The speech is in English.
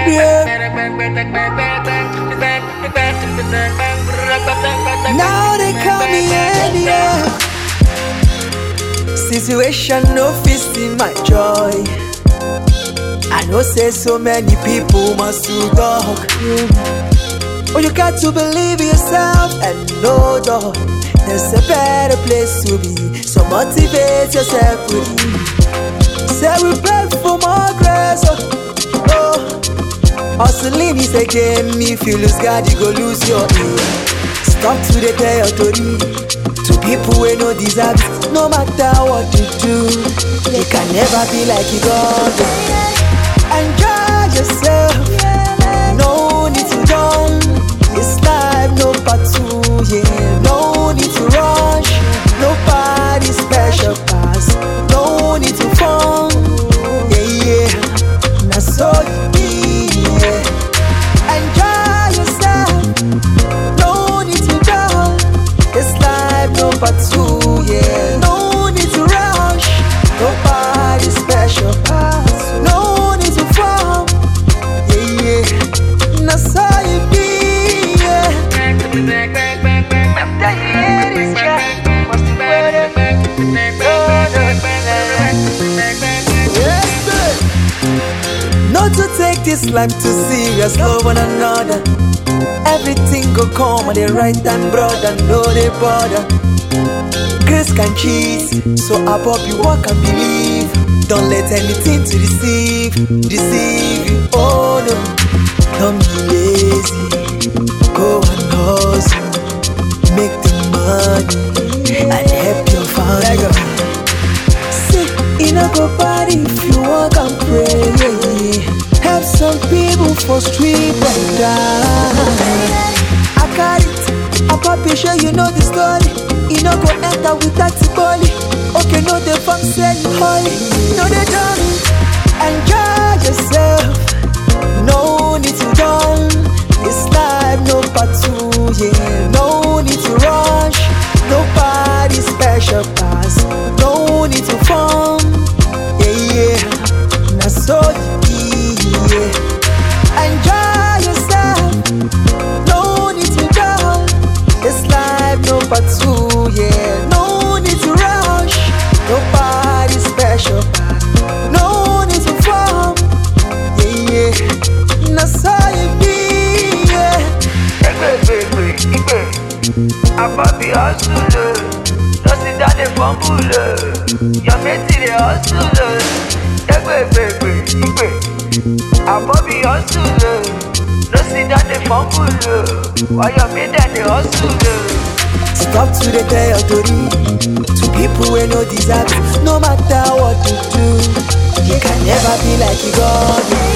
Now they call me Elia. Situation no feast in my joy. I know say so many people must do dog. Oh, you got to believe in yourself and know dog. There's a better place to be, so motivate yourself with it. Say we pray for more grace. Oh, hustling is a game. If you lose God, you go lose your ear. Stop to the territory. To people who no deserve it. No matter what you do, you can never be like you God. Enjoy yourself. No need to run. It's life, no part two. Yeah, no need to rush. Nobody special pass. No need to fun. Yeah. Now so you be. Yeah. Enjoy yourself. No need to run. It's life, no part two. Yeah, no need to rush. Nobody special pass. No need to fun. Yeah. Now so you be. Not to take this life too serious, love one another. Everything go come at the right time, brother, no they bother. Grace can cheat, so above you walk and believe. Don't let anything to deceive you, oh no. Don't be lazy, go and hustle. Make the money and help your family. See, in a go party if you walk and pray. Help some people for street and die. I got it, I'm happy sure you know the story. You know go enter without the body. Okay, no the fam say you holy. No they don't. Enjoy yourself. No need to run. It's life, no part two. Yeah, no need to rush. Nobody special pass. No need to fun. Yeah. Now so you be. Yeah. Enjoy yourself. No need to run. It's life, no part two. Yeah, no need to rush. Nobody special pass. No need to fun. Yeah. Now so you be. I pop the hustler, don't sit down the fumble. Your mate the hustler, I pop the hustler, don't sit down the fumble. Why your mate the hustler? Stop to the territory. To people who no deserve it. No matter what you do, you can never be like you God.